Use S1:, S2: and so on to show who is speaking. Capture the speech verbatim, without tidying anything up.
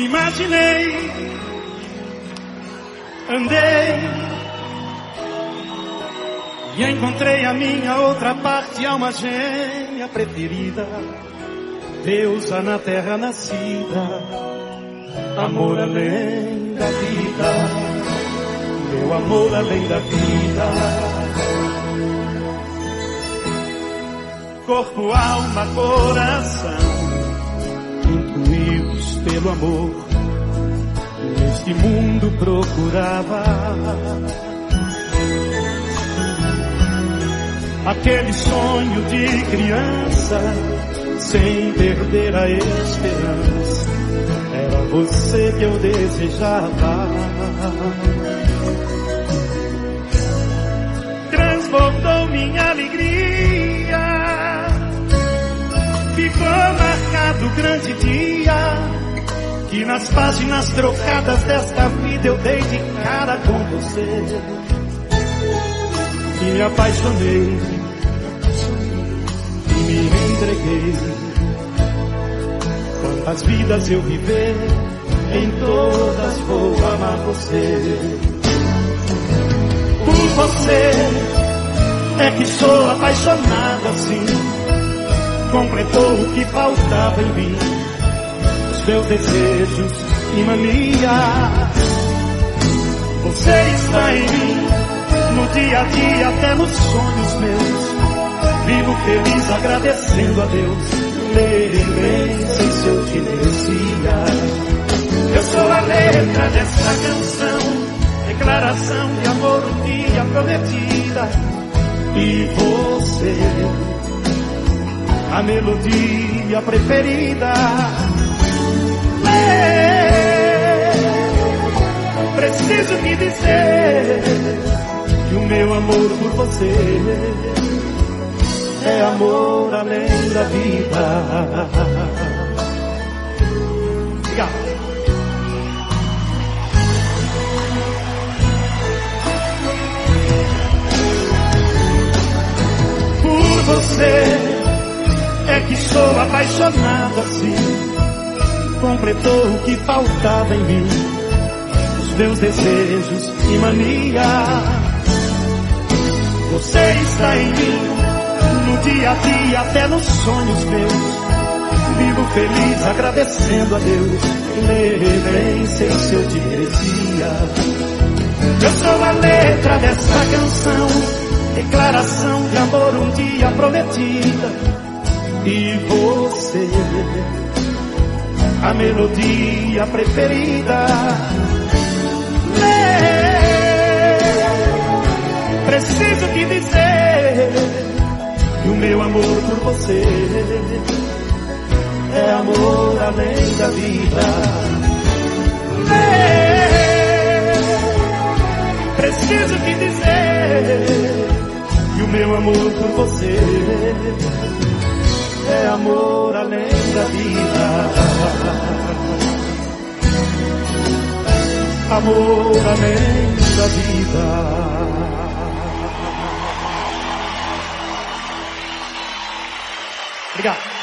S1: Imaginei, andei e encontrei a minha outra parte, alma gêmea preferida, deusa na terra nascida, amor além da vida, meu amor além da vida. Corpo, alma, coração, intuídos pelo amor, neste mundo procurava aquele sonho de criança, sem perder a esperança. Era você que eu desejava. Transbordou minha alegria, ficou marcado o grande dia que nas páginas trocadas desta vida eu dei de cara com você. E me apaixonei e me entreguei. Quantas vidas eu viver, em todas vou amar você. Por você é que sou apaixonado assim. Completou o que faltava em mim, os meus desejos e mania. Você está em mim, no dia a dia, até nos sonhos meus. Vivo feliz agradecendo a Deus, nem sei se eu te merecia. Eu sou a letra dessa canção, declaração de amor um dia prometida. E você, a melodia preferida. É, preciso te dizer que o meu amor por você é amor além da vida. Obrigado. Por você é que sou apaixonado assim. Completou o que faltava em mim, os meus desejos e mania. Você está em mim, no dia a dia, até nos sonhos meus. Vivo feliz agradecendo a Deus, nem sei se eu te merecia. Eu sou a letra dessa canção, declaração de amor um dia prometida. E você, a melodia preferida. É, preciso te dizer que o meu amor por você é amor além da vida. É, preciso te dizer que o meu amor por você é amor além da vida. Amor além da vida. Obrigado.